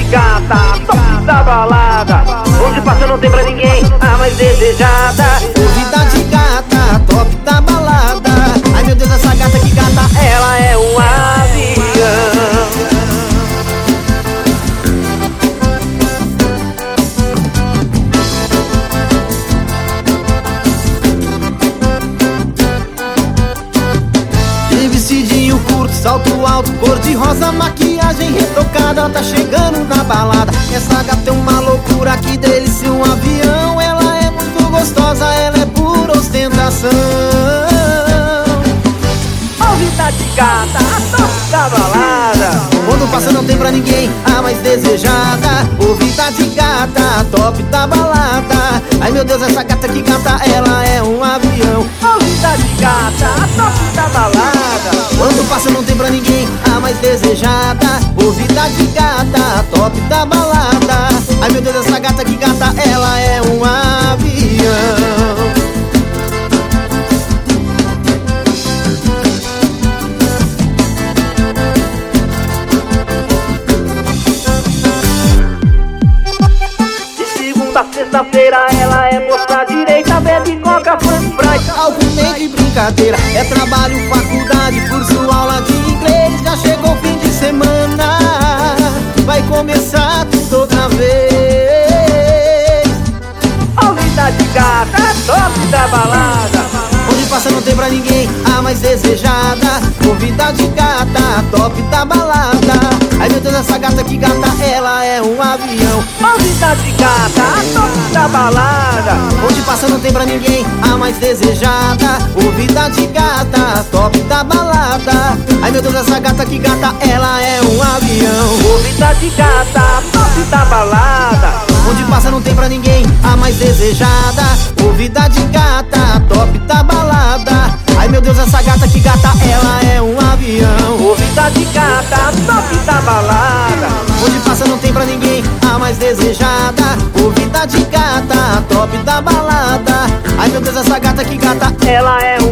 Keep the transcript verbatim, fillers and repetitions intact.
gata, top da balada. Onde passa não tem pra ninguém, a mais desejada. Ô vida de gata, top da balada. Ai meu Deus, essa gata que gata, Ela é um avião. de vestidinho curto, salto alto, cor de rosa, maquiagem retocada, tá chegando na balada. Essa gata é uma loucura, que delícia, um avião. Ela é muito gostosa, ela é pura ostentação. Ô vida de gata, top da balada. Quando passa não tem pra ninguém, a mais desejada. Ô vida de gata, top da balada. Ai meu Deus, essa gata que gata, ela é um avião. Ô vida de gata, top da balada. Quando passa não tem pra ninguém, a mais desejada. Ô vida de gata, top da balada. Ai meu Deus, essa gata que gata, ela é um avião. Sexta-feira ela é moça direita, bebe coca, funk, sprite, Algo meio de brincadeira, é trabalho, faculdade, curso, aula de inglês. Já chegou o fim de semana, vai começar tudo outra vez. Ô vida de gata, top da balada. Onde passa não tem pra ninguém, a mais desejada. Ô vida de gata, top da balada. Ai meu Deus, essa gata que gata, ela é um avião. Ô vida de gata, top da balada. Onde passa não tem pra ninguém, a mais desejada. Ô vida de gata, top da balada. Ai meu Deus, essa gata que gata, ela é um avião. Ô vida de gata, top da balada. Onde passa não tem pra ninguém, a mais desejada. Ô vida de gata, top da balada. Ai meu Deus, essa gata que gata, ela é um avião. Ô vida de gata, top da balada. Onde passa não tem pra ninguém, a mais desejada. Ô vida de gata, top da balada. Ai meu Deus, essa gata que gata, Ela é um